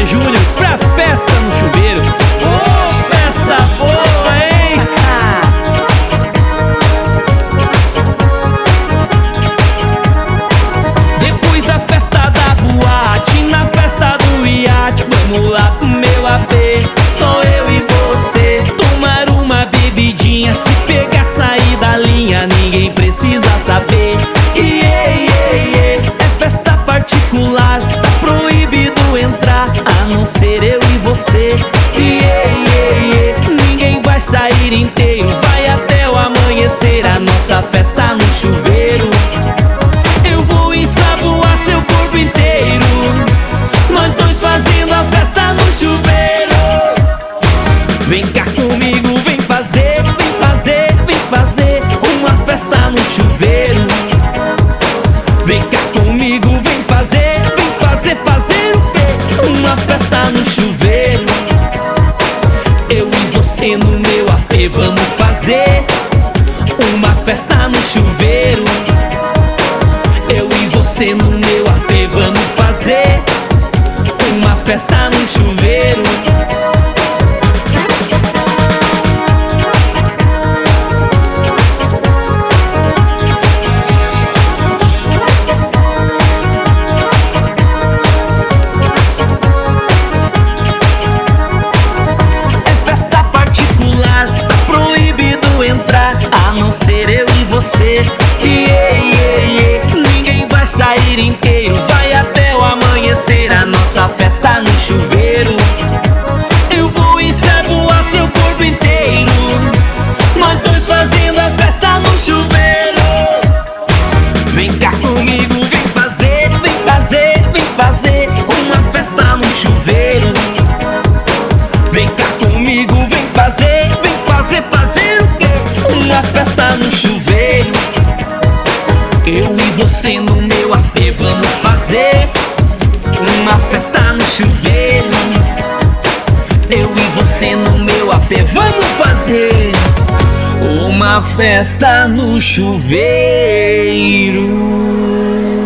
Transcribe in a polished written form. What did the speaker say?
Sandy Júnior pra festa no chuveiro. Ô, festa boa, hein? Depois da festa da boate, na festa do iate, vamos lá pro meu AP, só eu e você. Tomar uma bebidinha, se pegar, sair da linha, ninguém precisa saber. É festa particular, tá proibido entrar, a não ser eu e você. Ninguém vai sair inteiro, vai até o amanhecer, a nossa festa no chuveiro. Eu vou ensaboar seu corpo inteiro, nós dois fazendo a festa no chuveiro. Vem cá comigo, vem fazer, vem fazer, vem fazer uma festa no chuveiro. Vem cá comigo, vem fazer, fazer o quê? Uma festa no chuveiro. Eu e você no meu AP, vamos fazer uma festa no chuveiro. Eu e você no meu AP, vamos fazer uma festa no chuveiro. A não ser eu e você. Ninguém vai sair inteiro, vai até o amanhecer, a nossa festa no chuveiro. Eu vou ensaboar seu corpo inteiro, nós dois fazendo a festa no chuveiro. Vem cá comigo, vem fazer, vem fazer, vem fazer uma festa no chuveiro. Vem cá comigo, vem fazer, fazer o quê? Uma festa no chuveiro. Eu e você no meu AP, vamos fazer uma festa no chuveiro. Eu e você no meu AP, vamos fazer uma festa no chuveiro.